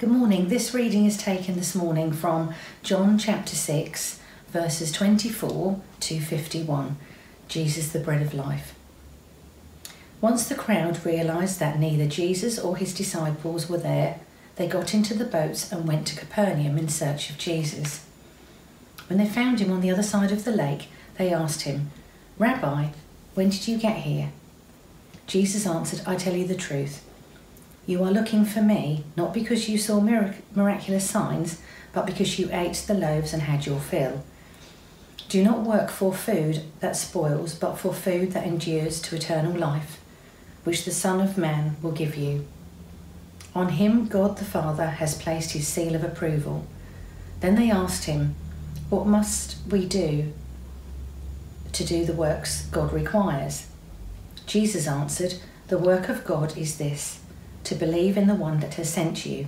Good morning. This reading is taken this morning from John chapter 6, verses 24 to 51. Jesus, the bread of life. Once the crowd realised that neither Jesus or his disciples were there, they got into the boats and went to Capernaum in search of Jesus. When they found him on the other side of the lake, they asked him, "Rabbi, when did you get here?" Jesus answered, "I tell you the truth. You are looking for me, not because you saw miraculous signs, but because you ate the loaves and had your fill. Do not work for food that spoils, but for food that endures to eternal life, which the Son of Man will give you. On him God the Father has placed his seal of approval." Then they asked him, "What must we do to do the works God requires?" Jesus answered, "The work of God is this, to believe in the one that has sent you."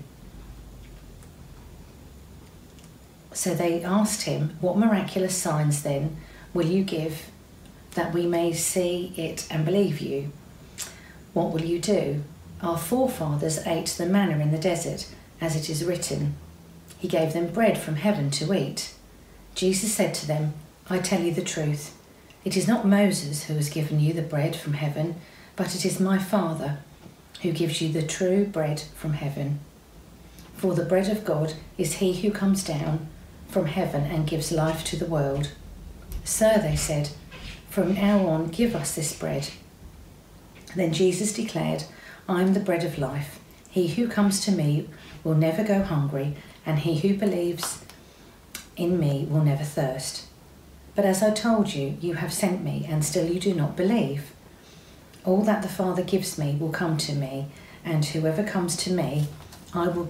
So they asked him, "What miraculous signs then will you give that we may see it and believe you? What will you do? Our forefathers ate the manna in the desert, as it is written, 'He gave them bread from heaven to eat.'" Jesus said to them, "I tell you the truth. It is not Moses who has given you the bread from heaven, but it is my Father who gives you the true bread from heaven. For the bread of God is he who comes down from heaven and gives life to the world." "Sir," they said, "from now on give us this bread." Then Jesus declared, "I am the bread of life. He who comes to me will never go hungry, and he who believes in me will never thirst. But as I told you, you have sent me, and still you do not believe. All that the Father gives me will come to me, and whoever comes to me, I will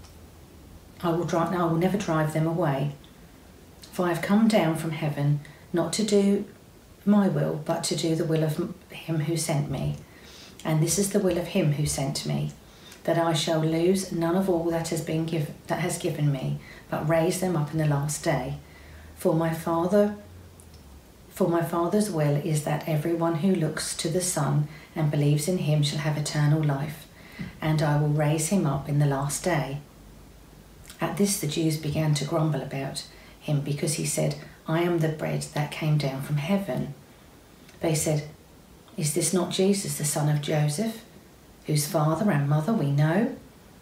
never drive them away. For I have come down from heaven, not to do my will, but to do the will of him who sent me. And this is the will of him who sent me, that I shall lose none of all that has given me, but raise them up in the last day. For my Father's will is that everyone who looks to the Son and believes in him shall have eternal life, and I will raise him up in the last day." At this the Jews began to grumble about him, because he said, "I am the bread that came down from heaven." They said, "Is this not Jesus, the son of Joseph, whose father and mother we know?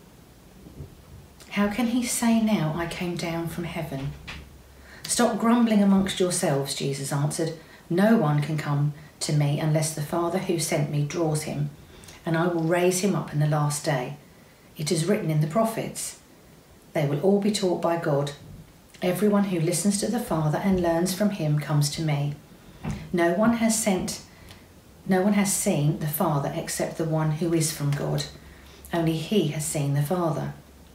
How can he say now, 'I came down from heaven'?" "Stop grumbling amongst yourselves," Jesus answered. "No one can come to me unless the Father who sent me draws him, and I will raise him up in the last day. It is written in the prophets, 'They will all be taught by God.' Everyone who listens to the Father and learns from him comes to me. No one has seen the Father except the one who is from God. Only he has seen the Father.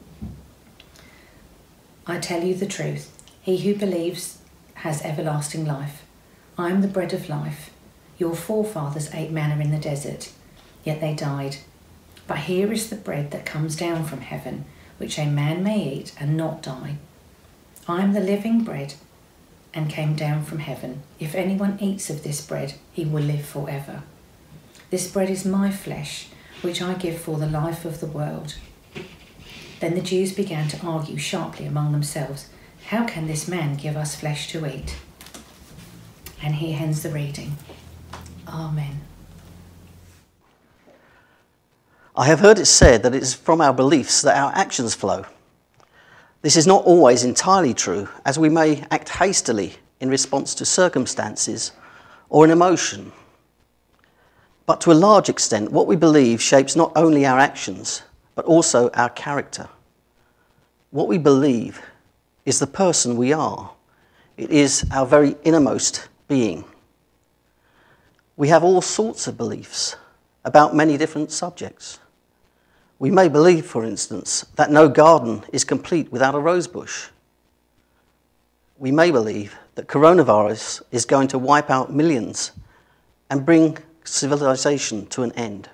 I tell you the truth. He who believes has everlasting life. I am the bread of life. Your forefathers ate manna in the desert, yet they died. But here is the bread that comes down from heaven, which a man may eat and not die. I am the living bread and came down from heaven. If anyone eats of this bread, he will live forever. This bread is my flesh, which I give for the life of the world." Then the Jews began to argue sharply among themselves, "How can this man give us flesh to eat?" And here ends the reading. Amen. I have heard it said that it is from our beliefs that our actions flow. This is not always entirely true, as we may act hastily in response to circumstances or an emotion. But to a large extent, what we believe shapes not only our actions, but also our character. What we believe is the person we are. It is our very innermost being. We have all sorts of beliefs about many different subjects. We may believe, for instance, that no garden is complete without a rose bush. We may believe that coronavirus is going to wipe out millions and bring civilization to an end.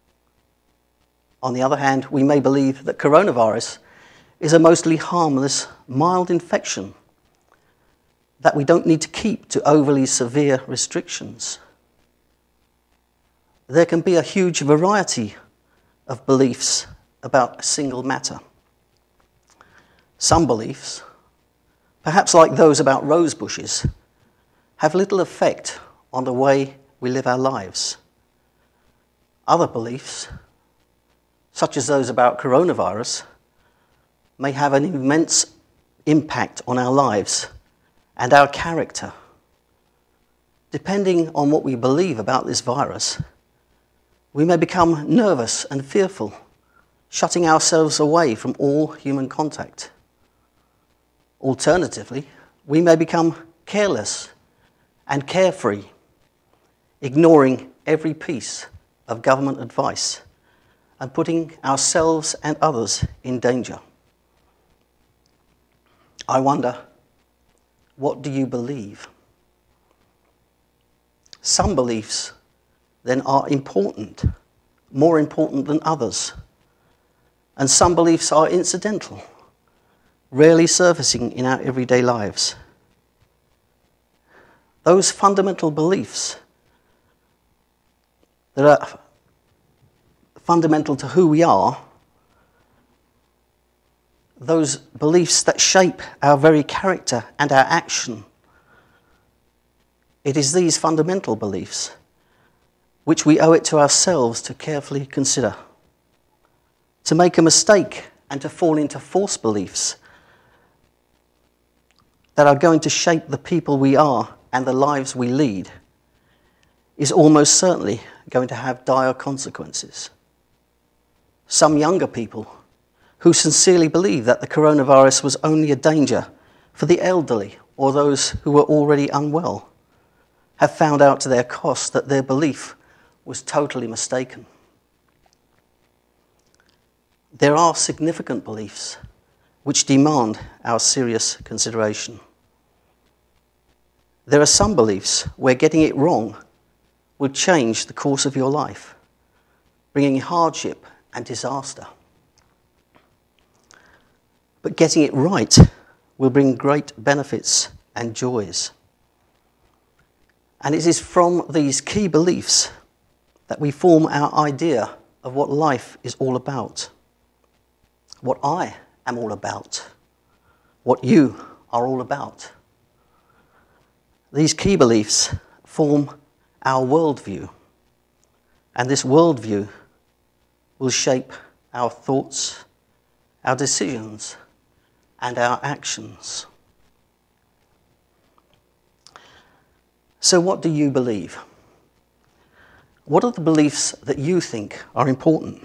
On the other hand, we may believe that coronavirus is a mostly harmless, mild infection that we don't need to keep to overly severe restrictions. There can be a huge variety of beliefs about a single matter. Some beliefs, perhaps like those about rose bushes, have little effect on the way we live our lives. Other beliefs, such as those about coronavirus, may have an immense impact on our lives and our character. Depending on what we believe about this virus, we may become nervous and fearful, shutting ourselves away from all human contact. Alternatively, we may become careless and carefree, ignoring every piece of government advice and putting ourselves and others in danger. I wonder, what do you believe? Some beliefs then are important, more important than others, and some beliefs are incidental, rarely surfacing in our everyday lives. Those fundamental beliefs that are fundamental to who we are, those beliefs that shape our very character and our action, it is these fundamental beliefs which we owe it to ourselves to carefully consider. To make a mistake and to fall into false beliefs that are going to shape the people we are and the lives we lead is almost certainly going to have dire consequences. Some younger people who sincerely believe that the coronavirus was only a danger for the elderly or those who were already unwell have found out to their cost that their belief was totally mistaken. There are significant beliefs which demand our serious consideration. There are some beliefs where getting it wrong will change the course of your life, bringing hardship and disaster. But getting it right will bring great benefits and joys. And it is from these key beliefs that we form our idea of what life is all about, what I am all about, what you are all about. These key beliefs form our worldview, and this worldview will shape our thoughts, our decisions, and our actions. So what do you believe? What are the beliefs that you think are important?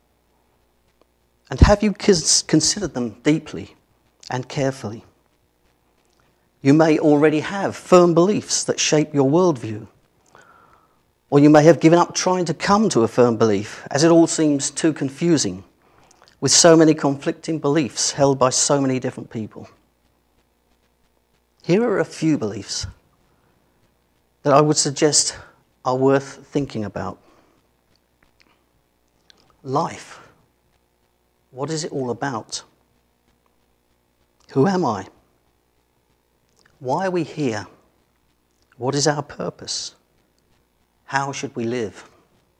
And have you considered them deeply and carefully? You may already have firm beliefs that shape your worldview, or you may have given up trying to come to a firm belief as it all seems too confusing, with so many conflicting beliefs held by so many different people. Here are a few beliefs that I would suggest are worth thinking about. Life. What is it all about? Who am I? Why are we here? What is our purpose? How should we live?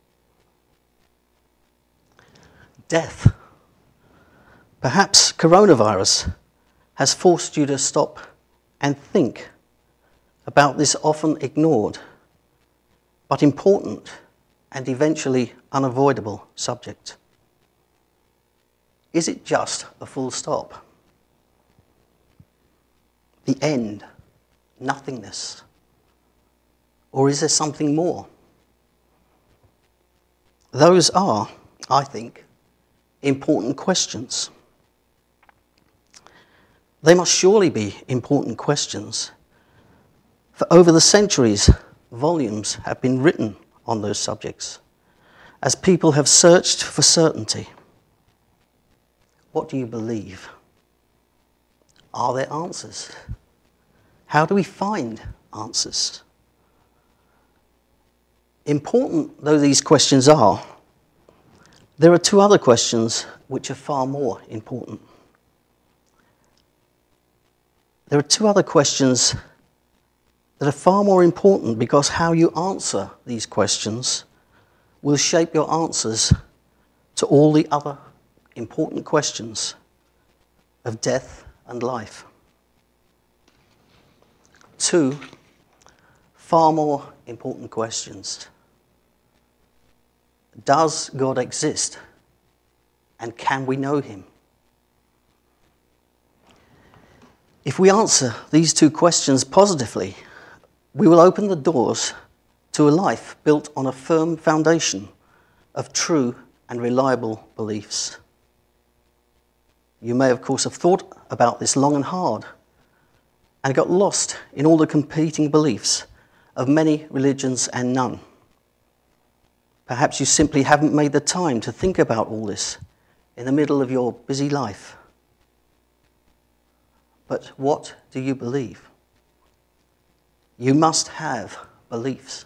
Death. Perhaps coronavirus has forced you to stop and think about this often ignored, but important and eventually unavoidable subject. Is it just a full stop? The end? Nothingness? Or is there something more? Those are, I think, important questions. They must surely be important questions. For over the centuries, volumes have been written on those subjects, as people have searched for certainty. What do you believe? Are there answers? How do we find answers? Important though these questions are, there are two other questions which are far more important. There are two other questions that are far more important because how you answer these questions will shape your answers to all the other important questions of death and life. 2 far more important questions. Does God exist? And can we know him? If we answer these 2 questions positively, we will open the doors to a life built on a firm foundation of true and reliable beliefs. You may, of course, have thought about this long and hard and got lost in all the competing beliefs of many religions and none. Perhaps you simply haven't made the time to think about all this in the middle of your busy life. But what do you believe? You must have beliefs.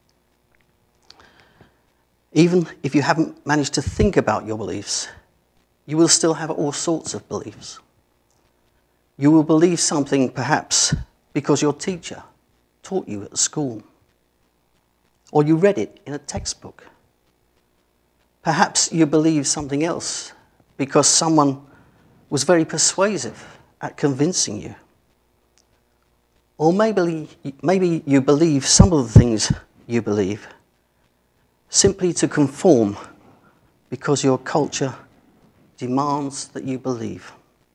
Even if you haven't managed to think about your beliefs, you will still have all sorts of beliefs. You will believe something perhaps because your teacher taught you at school, or you read it in a textbook. Perhaps you believe something else because someone was very persuasive at convincing you. Or maybe you believe some of the things you believe simply to conform because your culture demands that you believe.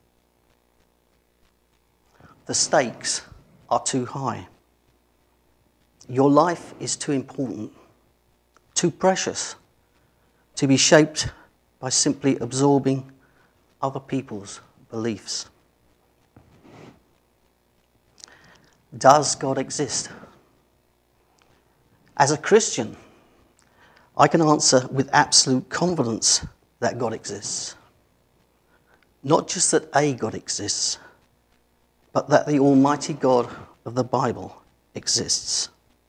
The stakes are too high. Your life is too important, too precious, to be shaped by simply absorbing other people's beliefs. Does God exist? As a Christian, I can answer with absolute confidence that God exists. Not just that a God exists, but that the Almighty God of the Bible exists.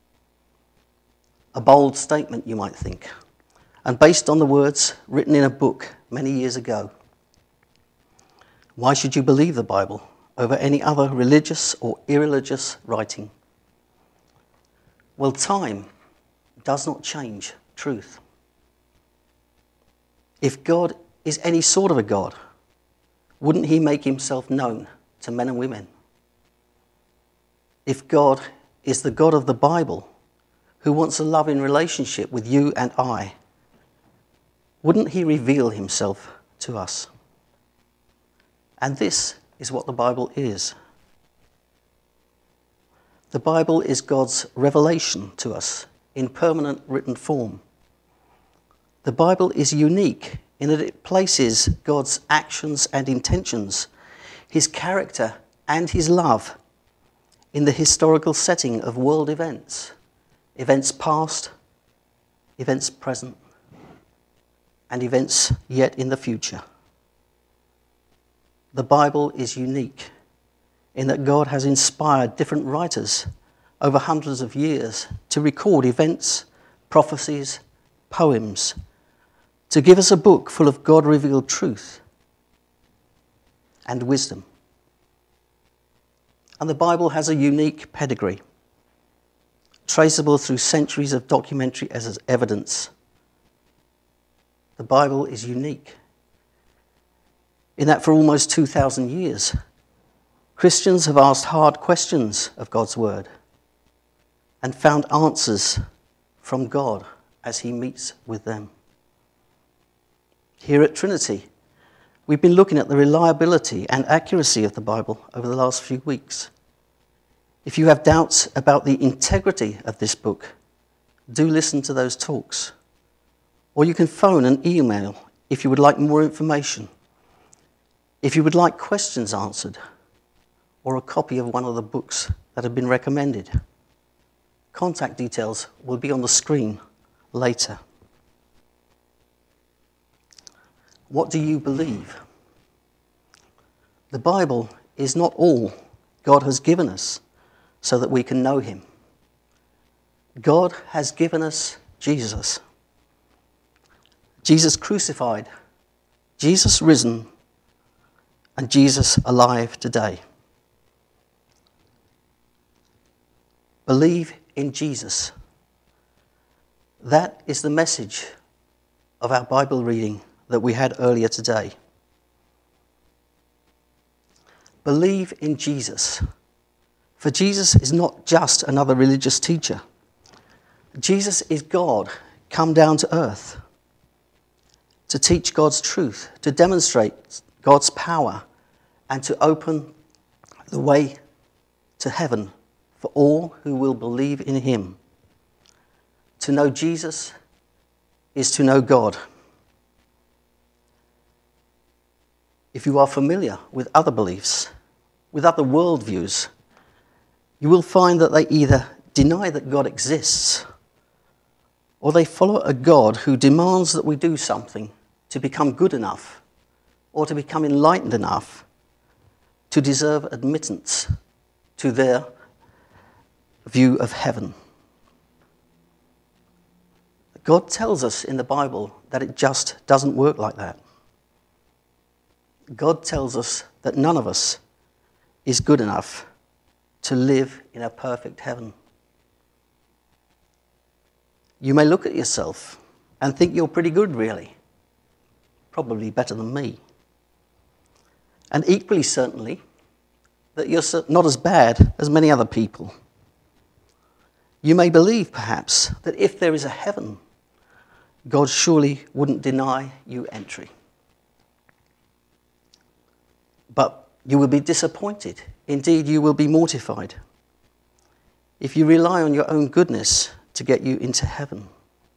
A bold statement, you might think, and based on the words written in a book many years ago. Why should you believe the Bible over any other religious or irreligious writing? Well, time does not change truth. If God is any sort of a God, wouldn't he make himself known to men and women? If God is the God of the Bible, who wants a loving relationship with you and I, wouldn't he reveal himself to us? And this is what the Bible is. The Bible is God's revelation to us in permanent written form. The Bible is unique in that it places God's actions and intentions, his character and his love, in the historical setting of world events, events past, events present, and events yet in the future. The Bible is unique in that God has inspired different writers over hundreds of years to record events, prophecies, poems, to give us a book full of God-revealed truth and wisdom. And the Bible has a unique pedigree, traceable through centuries of documentary evidence. The Bible is unique in that for almost 2,000 years, Christians have asked hard questions of God's word and found answers from God as he meets with them. Here at Trinity, we've been looking at the reliability and accuracy of the Bible over the last few weeks. If you have doubts about the integrity of this book, do listen to those talks. Or you can phone and email if you would like more information, if you would like questions answered, or a copy of one of the books that have been recommended. Contact details will be on the screen later. What do you believe? The Bible is not all God has given us so that we can know him. God has given us Jesus. Jesus crucified, Jesus risen, and Jesus alive today. Believe in Jesus. That is the message of our Bible reading that we had earlier today. Believe in Jesus. For Jesus is not just another religious teacher. Jesus is God come down to earth to teach God's truth, to demonstrate God's power, and to open the way to heaven for all who will believe in him. To know Jesus is to know God. If you are familiar with other beliefs, with other worldviews, you will find that they either deny that God exists, or they follow a God who demands that we do something to become good enough or to become enlightened enough to deserve admittance to their view of heaven. God tells us in the Bible that it just doesn't work like that. God tells us that none of us is good enough to live in a perfect heaven. You may look at yourself and think you're pretty good, really. Probably better than me. And equally certainly that you're not as bad as many other people. You may believe, perhaps, that if there is a heaven, God surely wouldn't deny you entry. But you will be disappointed. Indeed, you will be mortified if you rely on your own goodness to get you into heaven.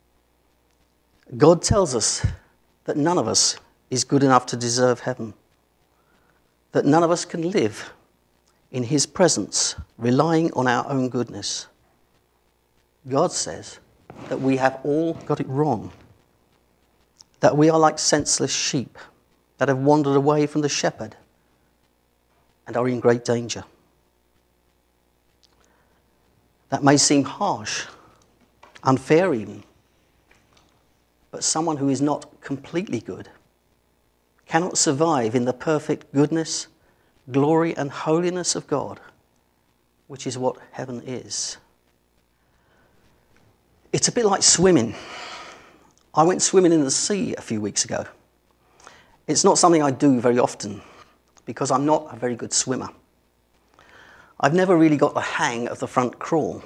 God tells us that none of us is good enough to deserve heaven, that none of us can live in his presence relying on our own goodness. God says that we have all got it wrong, that we are like senseless sheep that have wandered away from the shepherd and are in great danger. That may seem harsh, unfair even, but someone who is not completely good cannot survive in the perfect goodness, glory and holiness of God, which is what heaven is. It's a bit like swimming. I went swimming in the sea a few weeks ago. It's not something I do very often because I'm not a very good swimmer. I've never really got the hang of the front crawl.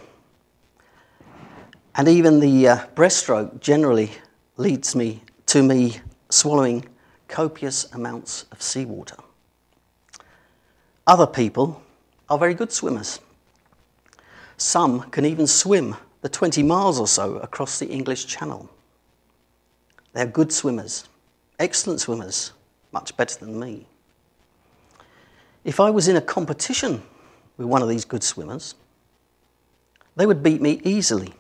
And even the breaststroke generally leads me to me swallowing copious amounts of seawater. Other people are very good swimmers. Some can even swim the 20 miles or so across the English Channel. They're good swimmers, excellent swimmers, much better than me. If I was in a competition with one of these good swimmers, they would beat me easily.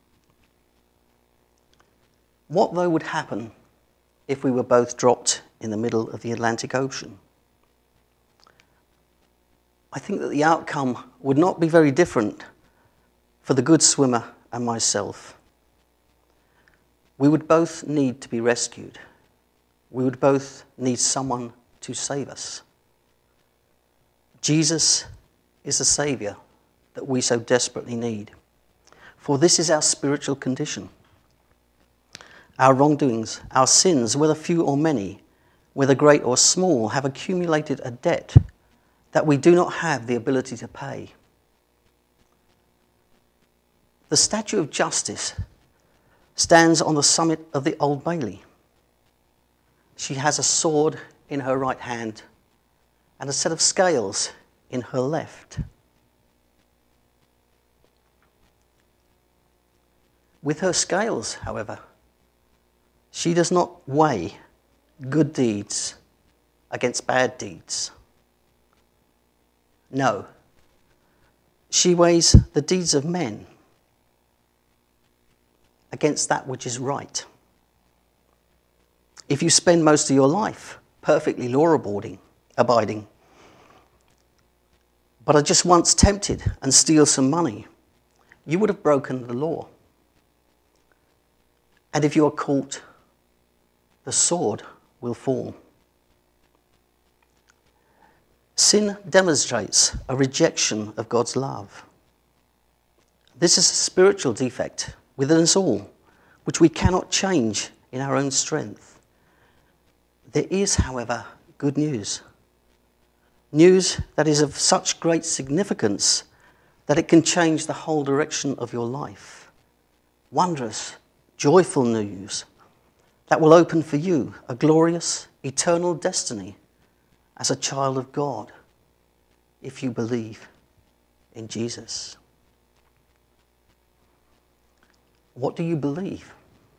What, though, would happen if we were both dropped in the middle of the Atlantic Ocean? I think that the outcome would not be very different for the good swimmer and myself. We would both need to be rescued. We would both need someone to save us. Jesus is the Saviour that we so desperately need. For this is our spiritual condition. Our wrongdoings, our sins, whether few or many, whether great or small, have accumulated a debt that we do not have the ability to pay. The statue of justice stands on the summit of the Old Bailey. She has a sword in her right hand and a set of scales in her left. With her scales, however, she does not weigh good deeds against bad deeds. No, she weighs the deeds of men against that which is right. If you spend most of your life perfectly law-abiding, but are just once tempted and steal some money, you would have broken the law. And if you are caught, the sword will fall. Sin demonstrates a rejection of God's love. This is a spiritual defect within us all, which we cannot change in our own strength. There is, however, good news. News that is of such great significance that it can change the whole direction of your life. Wondrous, joyful news that will open for you a glorious, eternal destiny as a child of God, if you believe in Jesus. What do you believe?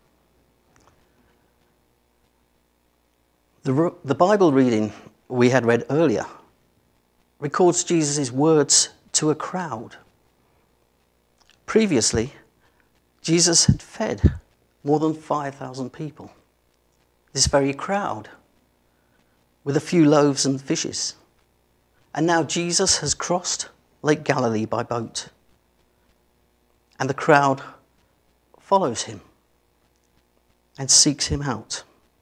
The Bible reading we had read earlier records Jesus' words to a crowd. Previously, Jesus had fed more than 5,000 people. This very crowd, with a few loaves and fishes. And now Jesus has crossed Lake Galilee by boat. And the crowd follows him and seeks him out.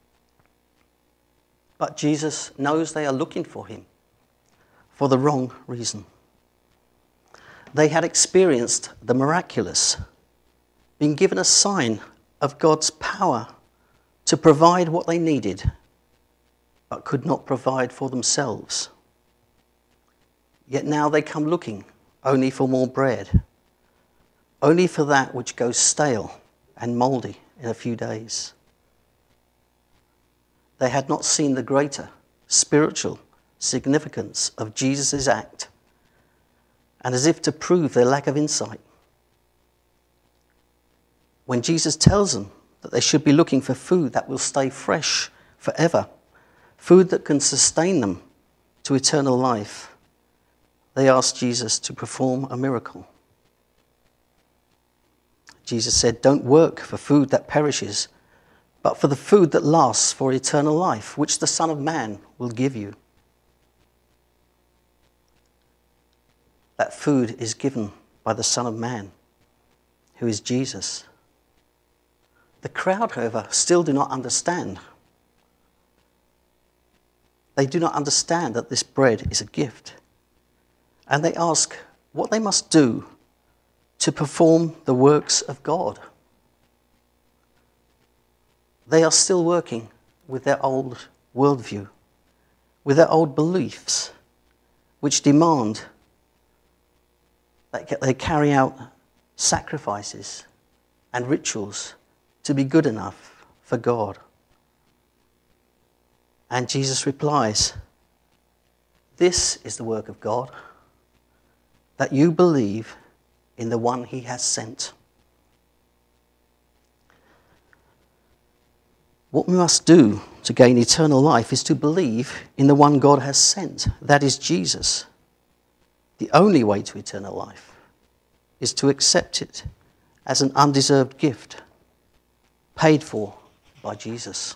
But Jesus knows they are looking for him for the wrong reason. They had experienced the miraculous, been given a sign of God's power to provide what they needed, but could not provide for themselves. Yet now they come looking only for more bread, only for that which goes stale and mouldy in a few days. They had not seen the greater spiritual significance of Jesus' act, and as if to prove their lack of insight, when Jesus tells them that they should be looking for food that will stay fresh forever, food that can sustain them to eternal life, they ask Jesus to perform a miracle. Jesus said, "Don't work for food that perishes, but for the food that lasts for eternal life, which the Son of Man will give you." That food is given by the Son of Man, who is Jesus. The crowd, however, still do not understand. They do not understand that this bread is a gift. And they ask what they must do to perform the works of God. They are still working with their old worldview, with their old beliefs, which demand that they carry out sacrifices and rituals to be good enough for God. And Jesus replies, "This is the work of God, that you believe in the one he has sent." What we must do to gain eternal life is to believe in the one God has sent, that is Jesus. The only way to eternal life is to accept it as an undeserved gift, paid for by Jesus.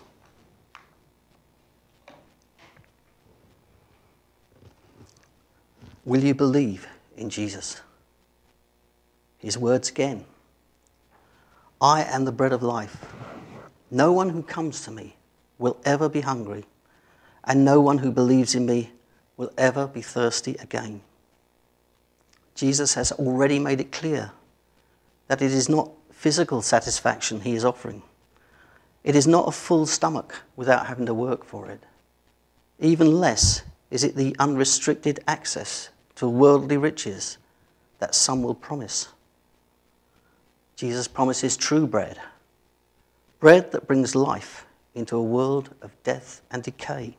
Will you believe in Jesus? His words again, "I am the bread of life. No one who comes to me will ever be hungry, and no one who believes in me will ever be thirsty again." Jesus has already made it clear that it is not physical satisfaction he is offering. It is not a full stomach without having to work for it. Even less is it the unrestricted access to worldly riches that some will promise. Jesus promises true bread, bread that brings life into a world of death and decay.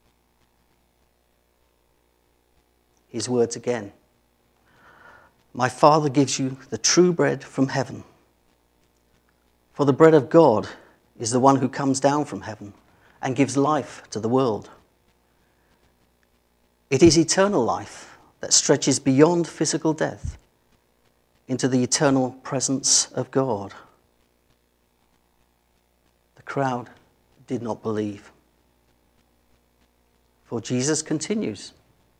His words again, "My Father gives you the true bread from heaven. For the bread of God is the one who comes down from heaven and gives life to the world." It is eternal life that stretches beyond physical death into the eternal presence of God. The crowd did not believe. For Jesus continues,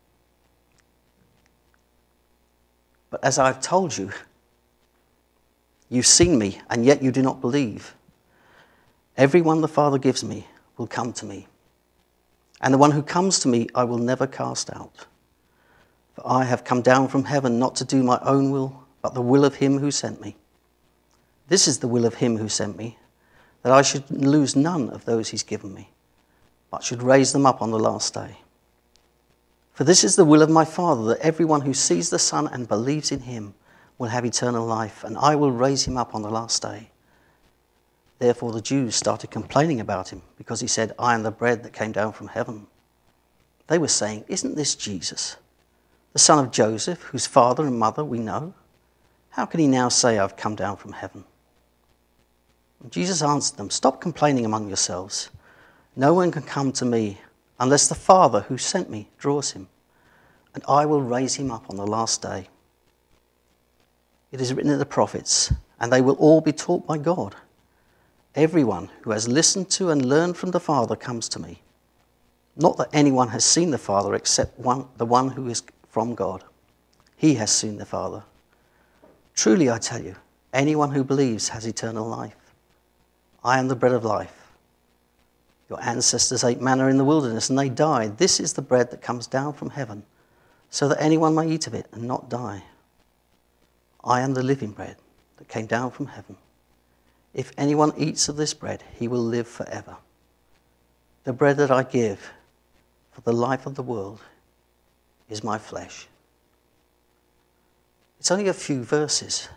"But as I've told you, you've seen me, and yet you do not believe. Everyone the Father gives me will come to me, and the one who comes to me I will never cast out. For I have come down from heaven not to do my own will, but the will of him who sent me. This is the will of him who sent me, that I should lose none of those he's given me, but should raise them up on the last day. For this is the will of my Father, that everyone who sees the Son and believes in him will have eternal life, and I will raise him up on the last day." Therefore the Jews started complaining about him, because he said, "I am the bread that came down from heaven." They were saying, "Isn't this Jesus, the son of Joseph, whose father and mother we know? How can he now say, 'I've come down from heaven'?" And Jesus answered them, "Stop complaining among yourselves. No one can come to me unless the Father who sent me draws him, and I will raise him up on the last day. It is written in the prophets, and they will all be taught by God. Everyone who has listened to and learned from the Father comes to me. Not that anyone has seen the Father except the one who is from God. He has seen the Father. Truly I tell you, anyone who believes has eternal life. I am the bread of life. Your ancestors ate manna in the wilderness and they died. This is the bread that comes down from heaven, so that anyone may eat of it and not die. I am the living bread that came down from heaven. If anyone eats of this bread, he will live forever. The bread that I give for the life of the world is my flesh." It's only a few verses,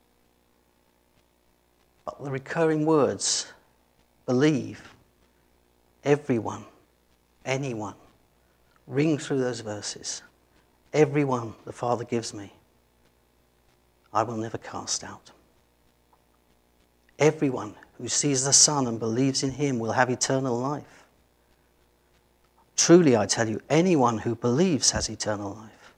but the recurring words, believe, everyone, anyone, ring through those verses. Everyone the Father gives me, I will never cast out. Everyone who sees the Son and believes in him will have eternal life. Truly, I tell you, anyone who believes has eternal life.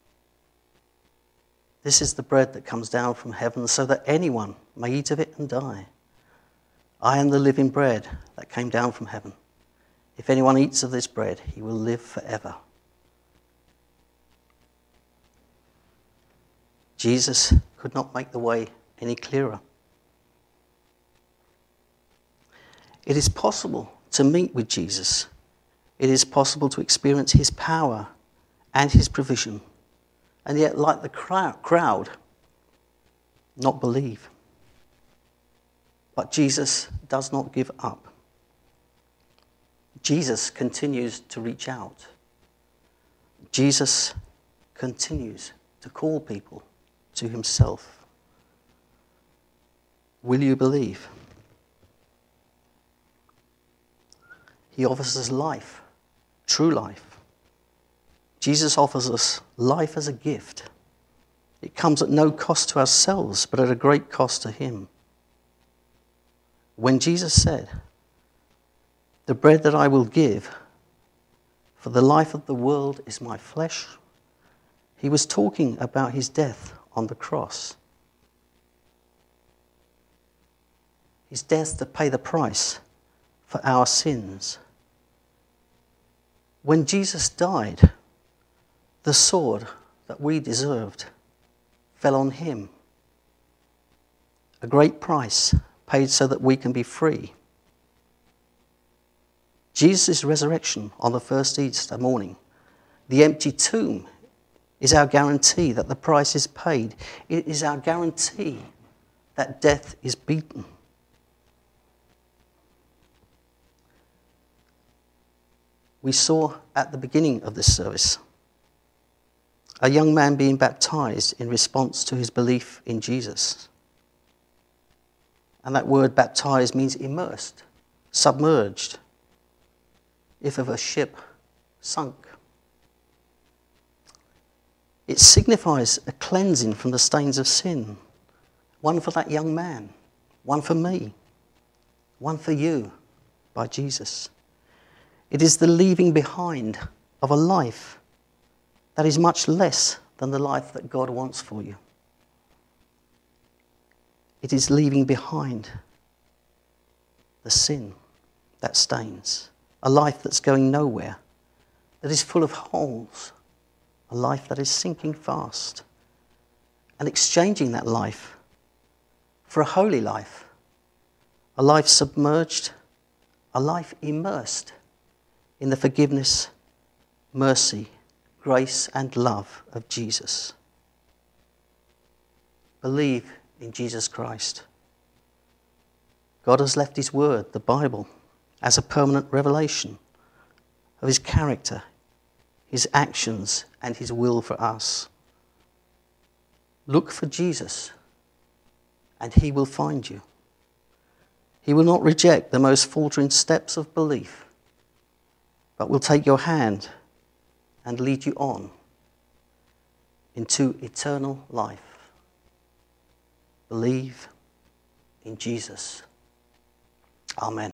This is the bread that comes down from heaven, so that anyone may eat of it and die. I am the living bread that came down from heaven. If anyone eats of this bread, he will live forever. Jesus could not make the way any clearer. It is possible to meet with Jesus. It is possible to experience his power and his provision, and yet, like the crowd, not believe. But Jesus does not give up. Jesus continues to reach out. Jesus continues to call people to himself. Will you believe? He offers us life, true life. Jesus offers us life as a gift. It comes at no cost to ourselves, but at a great cost to him. When Jesus said, "The bread that I will give for the life of the world is my flesh," he was talking about his death on the cross. His death to pay the price for our sins. When Jesus died, the sword that we deserved fell on him. A great price paid so that we can be free. Jesus' resurrection on the first Easter morning, the empty tomb, is our guarantee that the price is paid. It is our guarantee that death is beaten. We saw at the beginning of this service a young man being baptized in response to his belief in Jesus. And that word baptized means immersed, submerged, if of a ship sunk. It signifies a cleansing from the stains of sin. One for that young man, one for me, one for you by Jesus. It is the leaving behind of a life that is much less than the life that God wants for you. It is leaving behind the sin that stains, a life that's going nowhere, that is full of holes, a life that is sinking fast, and exchanging that life for a holy life, a life submerged, a life immersed in the forgiveness, mercy, grace, and love of Jesus. Believe in Jesus Christ. God has left his word, the Bible, as a permanent revelation of his character, his actions, and his will for us. Look for Jesus, and he will find you. He will not reject the most faltering steps of belief, but will take your hand and lead you on into eternal life. Believe in Jesus. Amen.